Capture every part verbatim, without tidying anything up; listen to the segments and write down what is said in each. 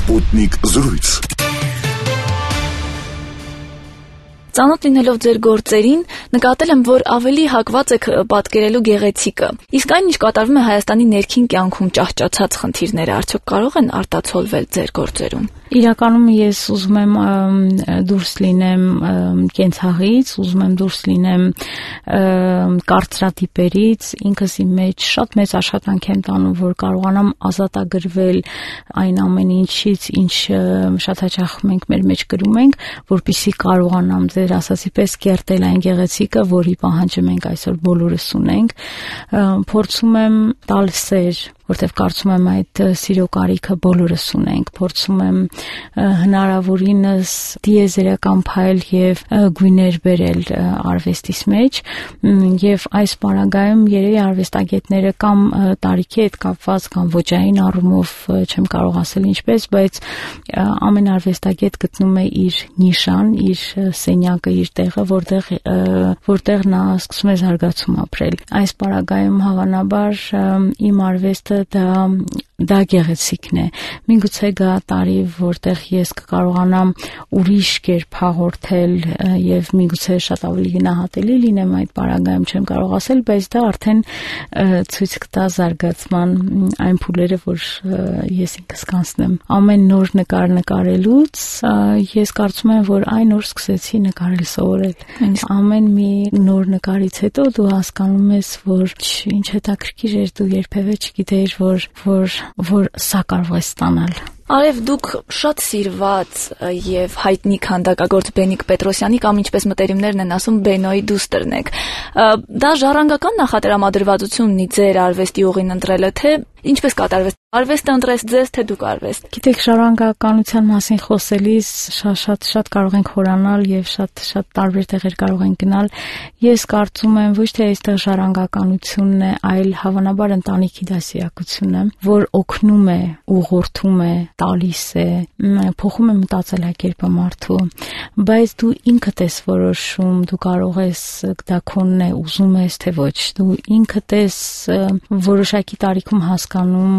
Sputnik զրույց։ Ծանոթ լինելով ձեր գործերին, նկատել եմ, որ ավելի հակված եք պատկերելու գեղեցիկը։ Իսկ այն, ինչ կատարվում է Հայաստանի ներքին կյանքում ճահճացած խնդիրները, արդյոք կարող են արտացոլվել ձեր գործերում։ Իրականում ես ուզում եմ դուրս լինեմ կենցաղից, ուզում եմ դուրս լինեմ կարծրատիպերից, ինքս իմ մեջ շատ մեծ աշխատանք եմ տանում, որ կարողանամ ազատագրվել այն ամեն ինչից, ինչ շատ հաճախ մենք մեր մեջ կրում ենք, որպեսզի կարողանամ ձեր ասացի պես կերտել այն գեղեցիկը, որի պահանջը մենք այսօր բոլորս ունենք, փորձում եմ տալ սեր, որտեղ կարծում եմ այդ սիրո կարիքը բոլորս ունենք, փորձում եմ հնարավորինս դիեզերական փայլ եւ գույներ բերել արվեստիս մեջ եւ այս պարագայում երևի արվեստագետները կամ տարիքի հետ կապված կամ ոճային առումով չեմ կարող ասել ինչպես, բայց ամեն արվեստագետ գտնում է իր նիշան, իր սենյակը, իր տեղը, որտեղ որտեղ նա սկսում է զարգացում ապրել։ Այս պարագայում հավանաբար իմ արվեստը դա դա գեղեցիկն է։ Միգուցե գա տարի, որտեղ ես կկարողանամ ուրիշ կերպ հաղորդել եւ միգուցե շատ ավելի գնահատելի լինեմ այդ պարագայում, չեմ կարող ասել, բայց դա արդեն ցույց կտա զարգացման այն փուլերը, որ ես ինքս կանցնեմ։ Ամեն նոր նկար նկարելուց ես կարծում եմ, որ այն օր սկսեցի նկարել սովորել։ Ամեն մի նոր նկարից հետո դու հասկանում ես, որ ինչ հետաքրքիր էր, դու երբևէ չգիտեիր, որ որ որ սա կարող է ստանալ։ Արև, դուք շատ սիրված եւ հայտնի քանդակագործ Բենիկ Պետրոսյանի կամ ինչպես մտերիմներն են ասում Բենոյի դուստրն եք։ Դա ժառանգական նախատրամադրվածություն ունի ձեր արվեստի ուղին ընտրելը, թե ինչպես կատարվեց։ Արվեստը ընտրեց ձեզ, թե դուք արվեստ։ Գիտեք, ժառանգականության մասին խոսելիս շատ շատ շատ կարող ենք խորանալ եւ շատ շատ տարբեր տեղեր կարող ենք գնալ։ Ես կարծում եմ ոչ թե այստեղ ժառանգականությունն է, այլ հավանաբար ընտանիքի դասյակությունը, որ օգնում է, ուղղորդում է, տալիս է, փոխում է մտածելակերպը մարդու, բայց դու ինքդ ես որոշում, դու կարող ես դա քոնն է, ուզում ես թե ոչ, դու ինքդ ես որոշակի տարիքում հասկանում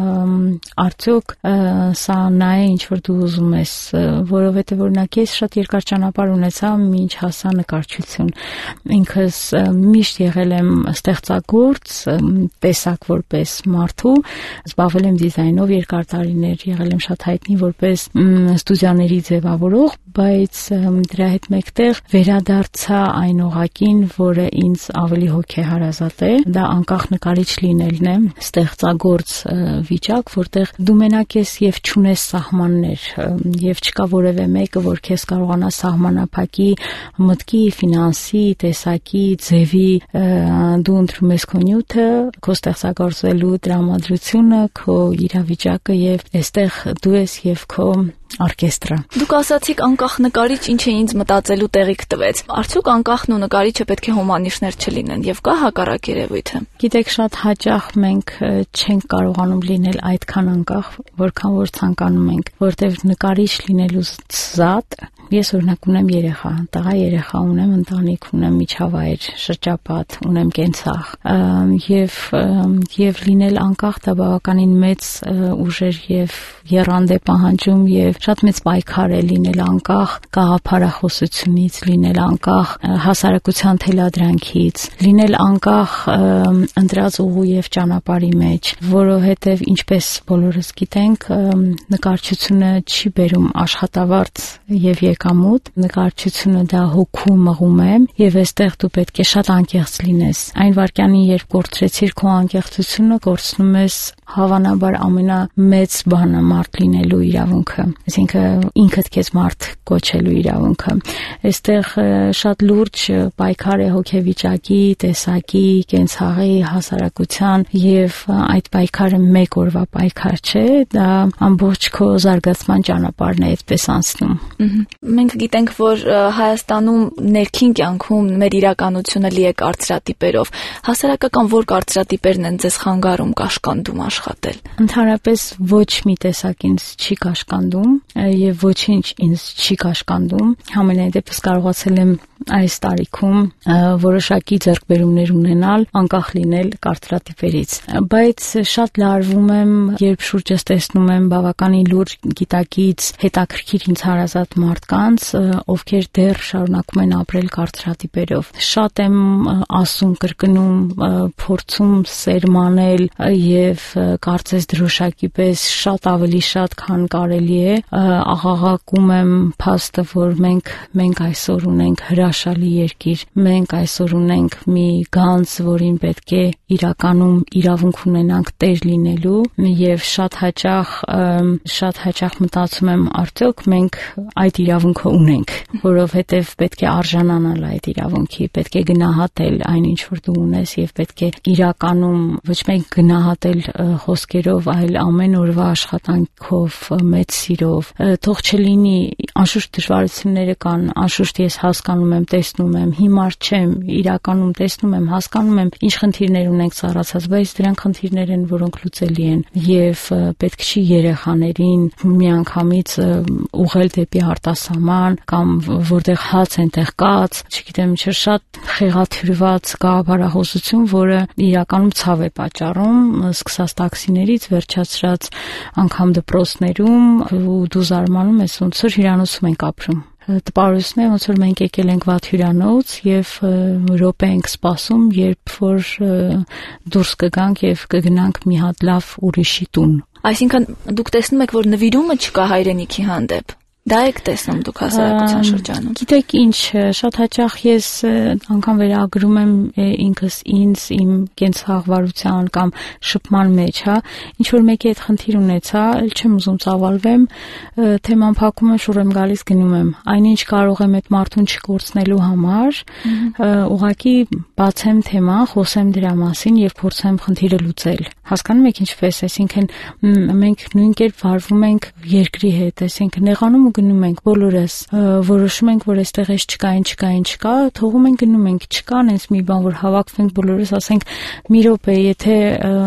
արդյոք սա նա է, ինչ որ դու ուզում ես, որովհետև օրինակ ես շատ երկար ճանապարհ ունեցա, մինչ հասա նկարչություն։ Ինքս միշտ եղել եմ ստեղծագործ, տեսակ որպես մարդու, զբաղվել եմ դիզայնով երկար տարիներ, եղել եմ շատ հայտնի որպես ստուդիաների ձևավորող, բայց դրա հետ մեկտեղ վերադարձա այն օղակին, որը ինձ ավելի հոգեհարազատ է, դա անկախ նկարիչ լինելն է, ստեղծագործ վիճակ, որտեղ դու մենակ ես եւ չունես սահմաններ, եւ չկա որևէ մեկը, որ քեզ կարողանա սահմանափակի մտքի, ֆինանսի, տեսակի, ձևի, դու ընտրում ես քո նյութը, քո ստեղծագործելու տրամադրությունը, քո իրավիճակը եւ այստեղ դու ես եւ քո օրկեստրը։ Դուք ասացիք անկախ նկարիչ ինչ է ինձ մտածելու տեղիք տվեց։ Արդյոք անկախն ու նկարիչը պետք է հոմանիշներ չլինեն եւ կա հակառակ երևույթը։ Գիտեք, շատ հաճախ մենք չենք կարողանում լինել այդքան անկախ, որքան որ ցանկանում ենք, որտեղ նկարիչ լինելուց զատ ես օրինակ ունեմ երեխա, տղա երեխա ունեմ, ընտանիք ունեմ, միջավայր, շրջապատ, ունեմ կենցաղ, եւ եւ լինել անկախ դա բավականին մեծ ուժեր եւ եռանդ է պահանջում եւ շատ մեծ պայքար է լինել անկախ գաղափարախոսությունից, լինել անկախ հասարակության թելադրանքից, լինել անկախ ընտրած ուղու եւ ճանապարհի մեջ, որովհետեւ ինչպես բոլորս գիտենք, նկարչությունը չի բերում աշխատավարձ եւ եկամուտ, նկարչությունը դա հոգու մղում է եւ այստեղ դու պետք է շատ անկեղծ լինես։ Այն վարքյանին, երբ կորցրեցիր քո անկեղծությունը, կորցնում ես հավանաբար ամենամեծ բանը մարդ լինելու իրավունքը, այսինքն ինքդ քեզ մարդ կոչելու իրավունքը։ Այստեղ շատ լուրջ պայքար է հոգեվիճակի, տեսակի, կենցաղի, հասարակության եւ այդ պայքարը մեկ օրվա պայքար չէ, դա ամբողջ քո զարգացման ճանապարհն է այդպես անցնում։ Մենք գիտենք, որ Հայաստանում ներքին կյանքում մեր իրականությունը լի է կարծրատիպերով։ Հասարակական որ կարծրատիպերն են ձեզ խանգարում, կաշկանդում աշխատել։ Ընդհանրապես ոչ մի տեսակ ինձ չի կաշկանդում, եւ ոչինչ ինձ չի կաշկանդում։ Համենայն դեպս կարողացել եմ այս տարիքում որոշակի ձեռքբերումներ ունենալ, անկախ լինել կարծրատիպերից։ Բայց շատ լարվում եմ, երբ շուրջս տեսնում եմ բավականին լուրջ գիտակից հետաքրքիր ինձ հարազատ մարդկանց, ովքեր դեռ շարունակում են ապրել կարծրատիպերով։ Շատ եմ ասում, կրկնում, փորձում սերմանել եւ կարծես դրոշակի պես շատ ավելի շատ, քան կարելի է, աղաղակում եմ փաստը, որ մենք մենք այսօր ունենք հրաշալի երկիր, մենք այսօր ունենք մի գանձ, որին պետք է իրականում իրավունք ունենանք տեր լինելու, եւ շատ հաճախ շատ հաճախ մտածում եմ, արդյոք մենք այդ իրավունքը ունենք, որովհետեւ պետք է արժանանալ այդ իրավունքի, պետք է գնահատել այն, ինչ որ դու ունես, եւ պետք է իրականում ոչ միայն գնահատել խոսքերով, այլ ամեն օրվա աշխատանքով, մեծ սիրով, թող չլինի, անշուշտ դժվարությունները կան, անշուշտ ես հասկանում եմ, տեսնում եմ, հիմար չեմ, իրականում տեսնում եմ, հասկանում եմ, ինչ խնդիրներ ունենք ծառացած, բայց դրանք խնդիրներ են, որոնք լուծելի են, եւ պետք չի երեխաներին միանգամից ուղղել դեպի արտասահման կամ որտեղ հաց այնտեղ կաց, չգիտեմ, չէ, շատ խեղաթյուրված գաղափարախոսություն, որը իրականում ցավ է պատճառում, սկսած տաքսիներից վերջացրած անգամ դպրոցներում, ու դու զարմանում ես, ոնց որ հյուրանոցում ենք ապրում։ Տպարությունն է, ոնց որ մենք եկել ենք վատ հյուրանոց եւ րոպե ենք սպասում, երբ որ դուրս կգանք եւ կգնանք մի հատ լավ ուրիշի տուն։ Այսինքն դուք տեսնում եք, որ նվիրումը չկա հայրենիքի հանդեպ։ Դա եք տեսնում դուք հասարակության շրջանում։ Գիտեք ինչ, շատ հաճախ ես անգամ վերագրում եմ ինքս ինձ իմ կենցաղվարության կամ շփման մեջ, հա, ինչ որ մեկի հետ խնդիր ունեցա, ել չեմ ուզում ծավալվեմ, թեման փակում եմ, շուռ եմ գալիս, գնում եմ։ Այնինչ կարող եմ այդ մարդուն չկորցնելու համար, ուղղակի բացեմ թեման, խոսեմ դրա մասին եւ փորձեմ խնդիրը լուծել։ Հասկանում եք ինչպես, այսինքն մենք նույն կերպ վարվում ենք երկրի հետ, այսինքն նեղանում գնում ենք բոլորս, որոշում ենք, որ այստեղ էս չկա, այն չկա, այն չկա, թողում ենք գնում ենք, չկա այնպես մի բան, որ հավաքվենք բոլորս, ասենք մի րոպե, եթե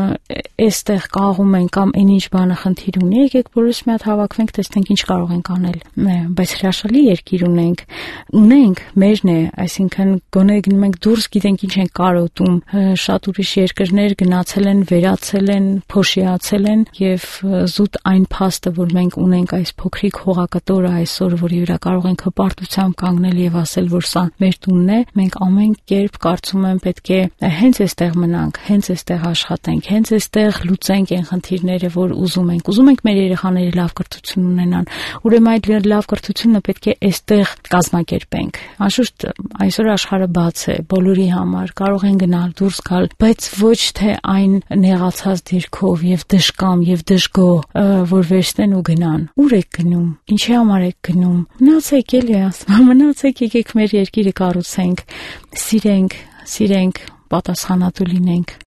այստեղ կաղում ենք կամ այնինչ բանը խնդիր ունի, եկեք բոլորս մի հատ հավաքվենք, տեսնենք ինչ կարող ենք անել։ Բայց հրաշալի երկիր ունենք, ունենք, մերն է, այսինքն գոնե գնում ենք դուրս, գիտենք ինչ ենք կարոտում, շատ ուրիշ երկրներ գնացել են, վերացել են, փոշիացել են եւ զուտ այն փաստը, որ մենք ունենք այս փոքրիկ հողակտորը այսօր, որի վրա կարող ենք հպարտությամբ կանգնել եւ ասել, որ սա մեր տունն է, մենք ամեն կերպ կարծում եմ պետք է հենց այստեղ մնանք, հենց այստեղ աշխատենք, հենց այստեղ լուծենք այն խնդիրները, որ ուզում ենք։ Ուզում ենք մեր երեխաները լավ կրթություն ունենան, ուրեմն այդ լավ կրթությունը պետք է այստեղ կազմակերպենք։ Անշուշտ այսօր աշխարհը բաց է բոլորի համար, կարող են գնալ, դուրս գալ, բայց ոչ թե այն նեղացած դիրքով եւ դժկամ եւ դժգոհ, որ վերցնեն ու գնան։ Ուր եք գնում, ինչի համար եք գնում։ Մնացեք, էլի ասում, մնացեք, եկեք մեր երկիրը կառուցենք, սիրենք, սիրենք, պատասխանատու լինենք։